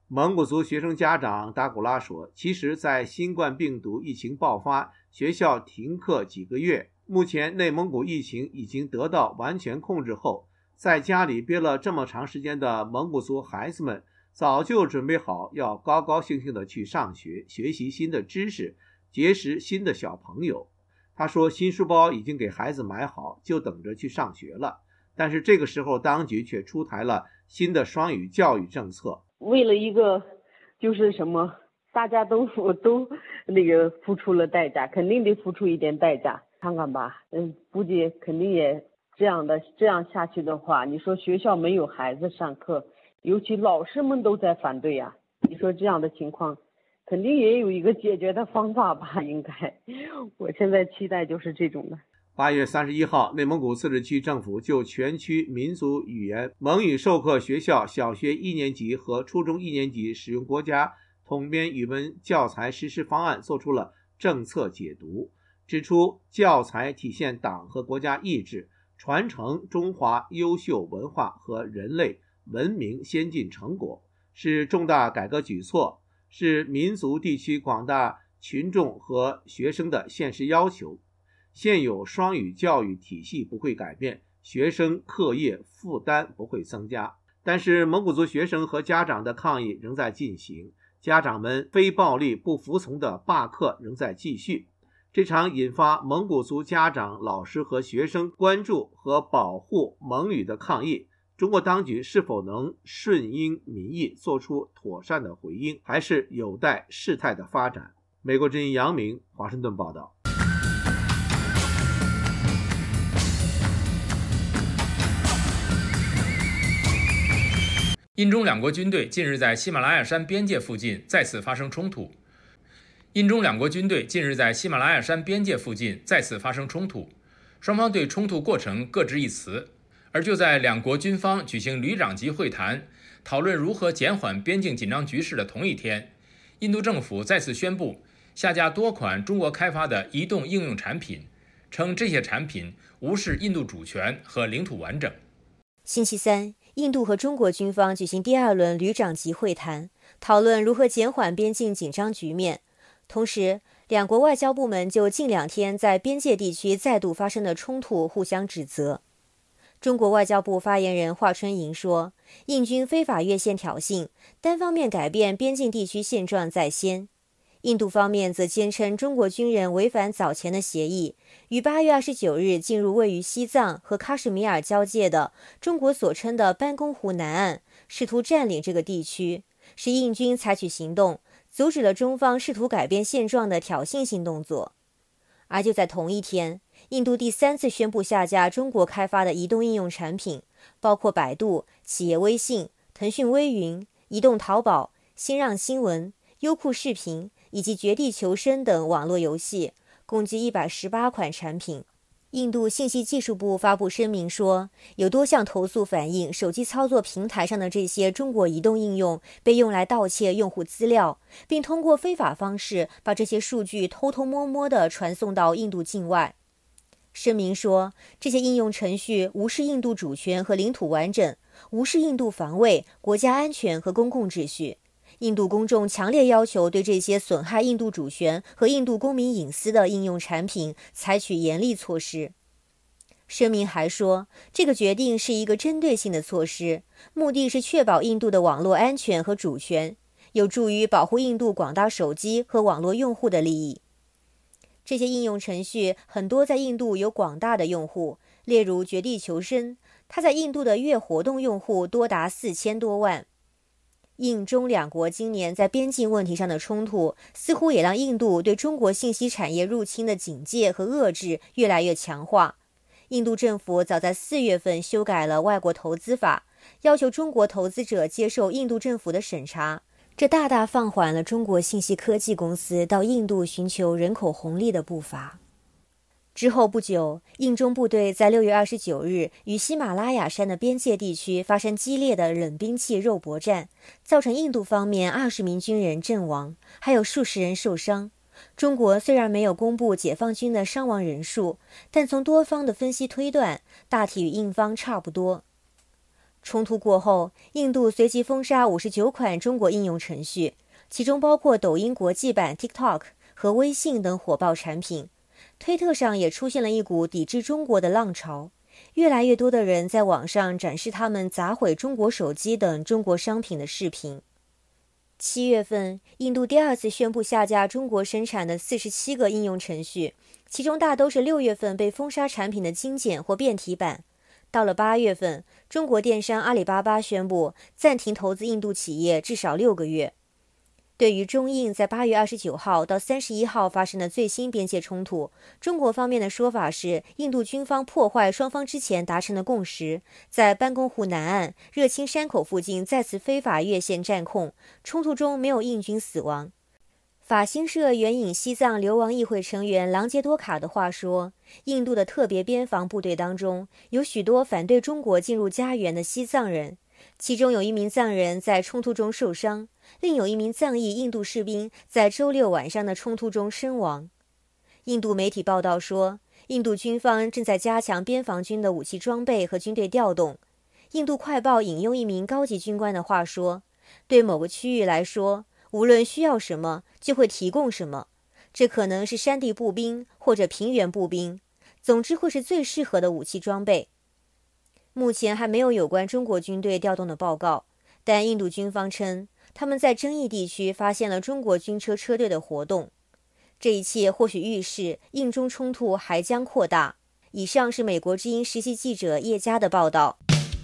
蒙古族学生家长达古拉说，其实在新冠病毒疫情爆发，学校停课几个月，目前内蒙古疫情已经得到完全控制后，在家里憋了这么长时间的蒙古族孩子们早就准备好要高高兴兴的去上学，学习新的知识，结识新的小朋友。他说新书包已经给孩子买好，就等着去上学了。但是这个时候当局却出台了新的双语教育政策， 为了一个就是什么，大家都都那个付出了代价，肯定得付出一点代价，看看吧。嗯，估计肯定也这样的，这样下去的话，你说学校没有孩子上课，尤其老师们都在反对呀、啊。你说这样的情况，肯定也有一个解决的方法吧？应该，我现在期待就是这种的。 八月三十一号，内蒙古自治区政府就全区民族语言蒙语授课学校小学一年级和初中一年级使用国家统编语文教材实施方案作出了政策解读，指出教材体现党和国家意志，传承中华优秀文化和人类文明先进成果，是重大改革举措，是民族地区广大群众和学生的现实要求。现有双语教育体系不会改变，学生课业负担不会增加，但是蒙古族学生和家长的抗议仍在进行，家长们非暴力不服从的罢课仍在继续。这场引发蒙古族家长、老师和学生关注和保护蒙语的抗议，中国当局是否能顺应民意做出妥善的回应，还是有待事态的发展。美国之音杨明华盛顿报道。 印中两国军队近日在喜马拉雅山边界附近再次发生冲突。印中两国军队近日在喜马拉雅山边界附近再次发生冲突，双方对冲突过程各执一词。而就在两国军方举行旅长级会谈，讨论如何减缓边境紧张局势的同一天，印度政府再次宣布下架多款中国开发的移动应用产品，称这些产品无视印度主权和领土完整。 星期三，印度和中国军方举行第二轮旅长级会谈，讨论如何减缓边境紧张局面。同时，两国外交部门就近两天在边界地区再度发生的冲突互相指责。中国外交部发言人华春莹说，印军非法越线挑衅，单方面改变边境地区现状在先。印度方面则坚称中国军人违反早前的协议，于八月二十九日进入位于西藏和喀什米尔交界的中国所称的班公湖南岸，试图占领这个地区，使印军采取行动，阻止了中方试图改变现状的挑衅性动作。而就在同一天，印度第三次宣布下架中国开发的移动应用产品，包括百度、企业微信、腾讯微云、移动淘宝、新浪新闻、优酷视频以及绝地求生等网络游戏，共计一百十八款产品。印度信息技术部发布声明说，有多项投诉反映手机操作平台上的这些中国移动应用被用来盗窃用户资料，并通过非法方式把这些数据偷偷摸摸地传送到印度境外。声明说，这些应用程序无视印度主权和领土完整，无视印度防卫、国家安全和公共秩序。印度公众强烈要求对这些损害印度主权和印度公民隐私的应用产品采取严厉措施。声明还说，这个决定是一个针对性的措施，目的是确保印度的网络安全和主权，有助于保护印度广大手机和网络用户的利益。这些应用程序很多在印度有广大的用户，例如绝地求生，它在印度的月活动用户多达四千多万。印中两国今年在边境问题上的冲突，似乎也让印度对中国信息产业入侵的警戒和遏制越来越强化。印度政府早在四月份修改了外国投资法，要求中国投资者接受印度政府的审查，这大大放缓了中国信息科技公司到印度寻求人口红利的步伐。之后不久，印中部队在六月二十九日与喜马拉雅山的边界地区发生激烈的冷兵器肉搏战，造成印度方面二十名军人阵亡，还有数十人受伤。中国虽然没有公布解放军的伤亡人数，但从多方的分析推断，大体与印方差不多。 冲突过后，印度随即封杀五十九款中国应用程序，其中包括抖音国际版 TikTok 和微信等火爆产品。推特上也出现了一股抵制中国的浪潮，越来越多的人在网上展示他们砸毁中国手机等中国商品的视频。七月份，印度第二次宣布下架中国生产的四十七个应用程序，其中大都是六月份被封杀产品的精简或变体版。到了八月份，中国电商阿里巴巴宣布暂停投资印度企业至少六个月。对于中印在八月二十九号到三十一号发生的最新边界冲突，中国方面的说法是，印度军方破坏双方之前达成的共识，在班公湖南岸热青山口附近再次非法越线占控，冲突中没有印军死亡。法新社援引西藏流亡议会成员朗杰多卡的话说，印度的特别边防部队当中有许多反对中国进入家园的西藏人，其中有一名藏人在冲突中受伤，另有一名藏裔印度士兵在周六晚上的冲突中身亡。印度媒体报道说，印度军方正在加强边防军的武器装备和军队调动。印度快报引用一名高级军官的话说，对某个区域来说，无论需要什么就会提供什么，这可能是山地步兵或者平原步兵，总之会是最适合的武器装备。目前还没有有关中国军队调动的报告，但印度军方称他们在争议地区发现了中国军车车队的活动。这一切或许预示印中冲突还将扩大。以上是美国之音实习记者叶佳的报道。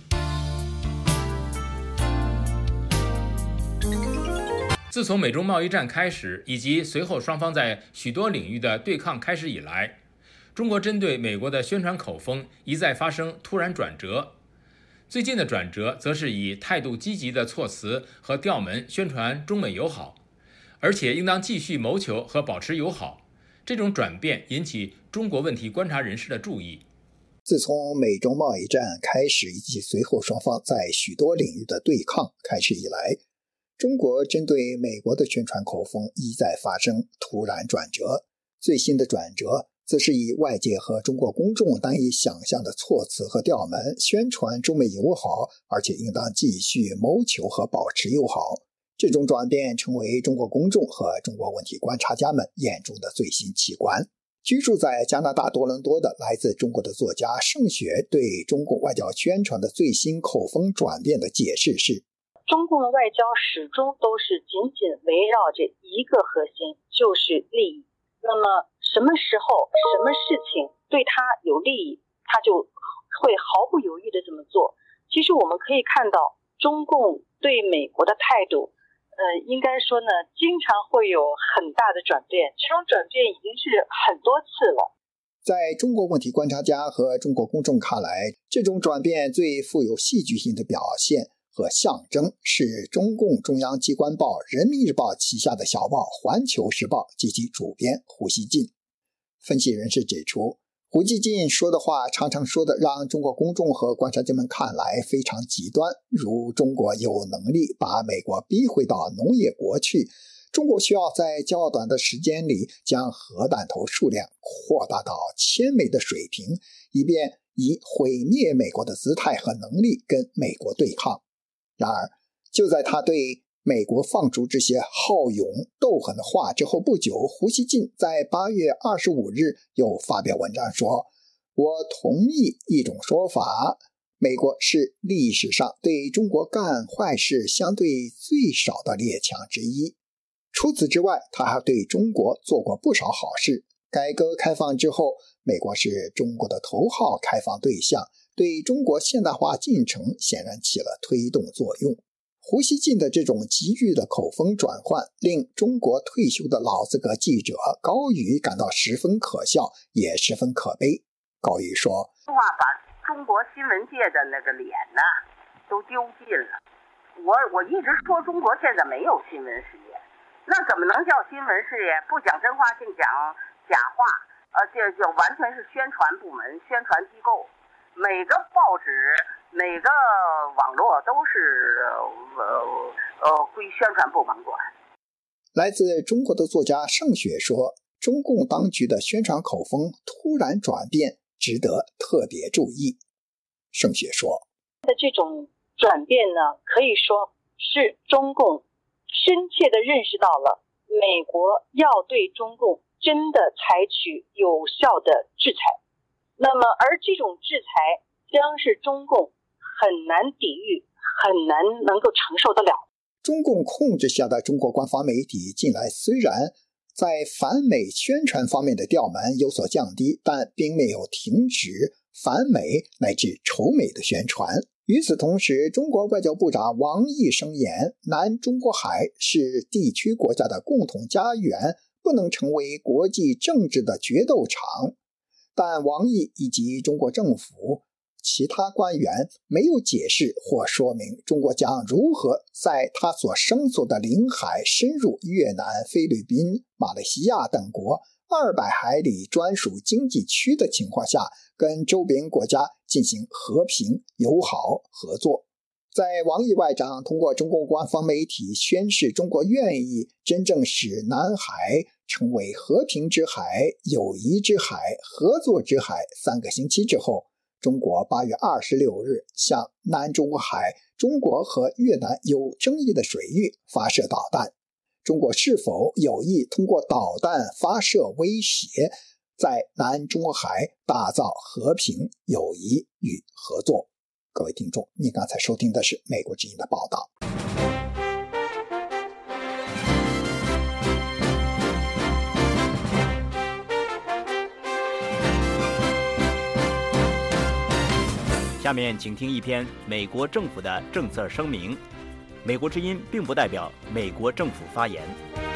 自从美中贸易战开始，以及随后双方在许多领域的对抗开始以来，中国针对美国的宣传口风一再发生突然转折。最近的转折则是以态度积极的措辞和调门宣传中美友好，而且应当继续谋求和保持友好。这种转变引起中国问题观察人士的注意。 自从美中贸易战开始，以及随后双方在许多领域的对抗开始以来，中国针对美国的宣传口风一再发生突然转折。最新的转折则是以外界和中国公众难以想象的措辞和调门宣传中美友好，而且应当继续谋求和保持友好。这种转变成为中国公众和中国问题观察家们眼中的最新奇观。居住在加拿大多伦多的来自中国的作家盛雪对中共外交宣传的最新口风转变的解释是， 中共的外交始终都是紧紧围绕着一个核心，就是利益。那么什么时候什么事情对他有利益，他就会毫不犹豫地这么做。其实我们可以看到中共对美国的态度呃，应该说呢，经常会有很大的转变，这种转变已经是很多次了。 在中国问题观察家和中国公众看来，这种转变最富有戏剧性的表现和象征是中共中央机关报《人民日报》旗下的小报《环球时报》及其主编胡锡进。分析人士指出，胡锡进说的话常常说的让中国公众和观察家们看来非常极端，如中国有能力把美国逼回到农业国去，中国需要在较短的时间里将核弹头数量扩大到千枚的水平，以便以毁灭美国的姿态和能力跟美国对抗。然而，就在他对美国放出这些好勇斗狠的话之后不久，胡锡进在八月二十五日又发表文章说，我同意一种说法，美国是历史上对中国干坏事相对最少的列强之一。除此之外，他还对中国做过不少好事。改革开放之后，美国是中国的头号开放对象，对中国现代化进程显然起了推动作用。胡锡进的这种急剧的口风转换，令中国退休的老资格记者高宇感到十分可笑，也十分可悲。高宇说， 话把中国新闻界的那个脸呢都丢尽了。我我一直说中国现在没有新闻事业，那怎么能叫新闻事业？不讲真话，净讲假话，呃，这就完全是宣传部门、宣传机构。每个报纸、每个网络都是呃呃归宣传部门管。 来自中国的作家盛雪说，中共当局的宣传口风突然转变，值得特别注意。盛雪说， 这种转变呢，可以说是中共深切地认识到了美国要对中共真的采取有效的制裁。那么而这种制裁将是中共很难抵御，很难能够承受得了。 中共控制下的中国官方媒体近来虽然在反美宣传方面的调门有所降低，但并没有停止反美乃至仇美的宣传。与此同时，中国外交部长王毅声言，南中国海是地区国家的共同家园，不能成为国际政治的决斗场。但王毅以及中国政府其他官员没有解释或说明中国将如何在他所声索的领海深入越南、菲律宾、马来西亚等国二百海里专属经济区的情况下，跟周边国家进行和平、友好合作。在王毅外长通过中国官方媒体宣示中国愿意真正使南海成为和平之海、友谊之海、合作之海三个星期之后，中国八月二十六日向南中国海、中国和越南有争议的水域发射导弹。中国是否有意通过导弹发射威胁，在南中国海打造和平、友谊与合作？各位听众，你刚才收听的是美国之音的报道。 下面请听一篇美国政府的政策声明。美国之音并不代表美国政府发言。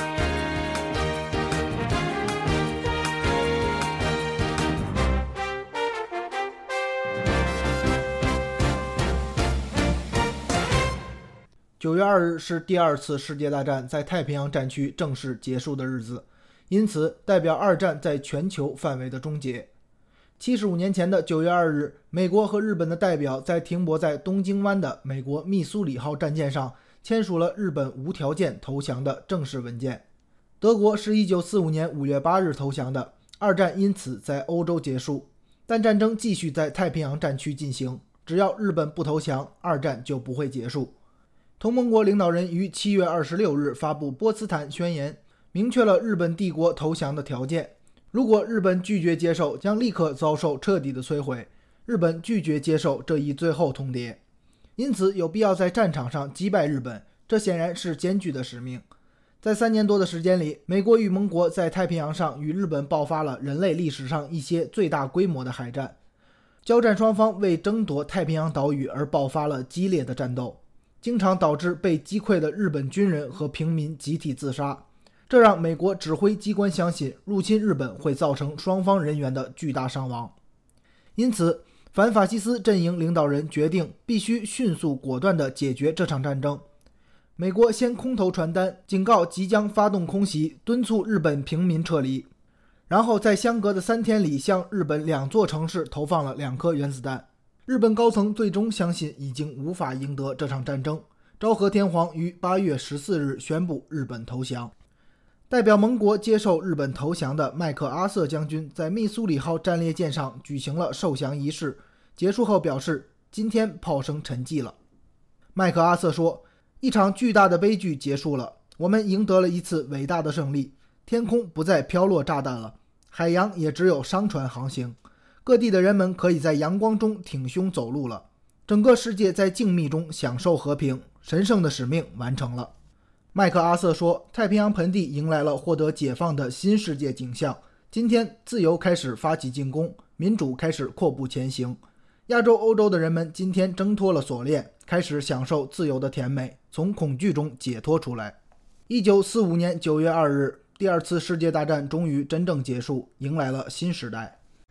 九月二日是第二次世界大战在太平洋战区正式结束的日子，因此代表二战在全球范围的终结。七十五年前的九月二日，美国和日本的代表在停泊在东京湾的美国密苏里号战舰上签署了日本无条件投降的正式文件。德国是一九四五年五月八日投降的，二战因此在欧洲结束，但战争继续在太平洋战区进行，只要日本不投降，二战就不会结束。同盟国领导人于七月二十六日发布波茨坦宣言，明确了日本帝国投降的条件。如果日本拒绝接受，将立刻遭受彻底的摧毁。日本拒绝接受这一最后通牒，因此有必要在战场上击败日本，这显然是艰巨的使命。在三年多的时间里，美国与盟国在太平洋上与日本爆发了人类历史上一些最大规模的海战，交战双方为争夺太平洋岛屿而爆发了激烈的战斗，经常导致被击溃的日本军人和平民集体自杀。这让美国指挥机关相信入侵日本会造成双方人员的巨大伤亡。因此，反法西斯阵营领导人决定必须迅速果断地解决这场战争。美国先空投传单，警告即将发动空袭，敦促日本平民撤离，然后在相隔的三天里向日本两座城市投放了两颗原子弹。日本高层最终相信已经无法赢得这场战争，昭和天皇于八月十四日宣布日本投降。代表盟国接受日本投降的麦克阿瑟将军在密苏里号战列舰上举行了受降仪式，结束后表示，今天炮声沉寂了。麦克阿瑟说，一场巨大的悲剧结束了，我们赢得了一次伟大的胜利，天空不再飘落炸弹了，海洋也只有商船航行，各地的人们可以在阳光中挺胸走路了，整个世界在静谧中享受和平，神圣的使命完成了。麦克阿瑟说，太平洋盆地迎来了获得解放的新世界景象，今天自由开始发起进攻，民主开始阔步前行，亚洲欧洲的人们今天挣脱了锁链，开始享受自由的甜美，从恐惧中解脱出来。一九四五年九月二日，第二次世界大战终于真正结束，迎来了新时代。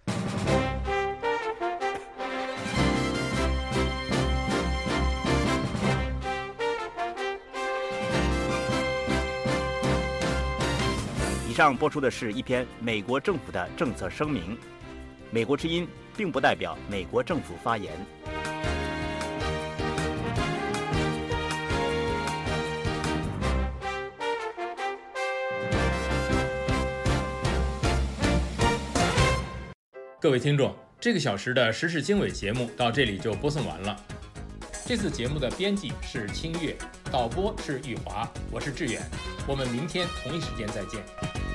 以上播出的是一篇美国政府的政策声明。美国之音并不代表美国政府发言。 各位听众，这个小时的时事经纬节目到这里就播送完了。 这次节目的编辑是清月，导播是玉华，我是志远，我们明天同一时间再见。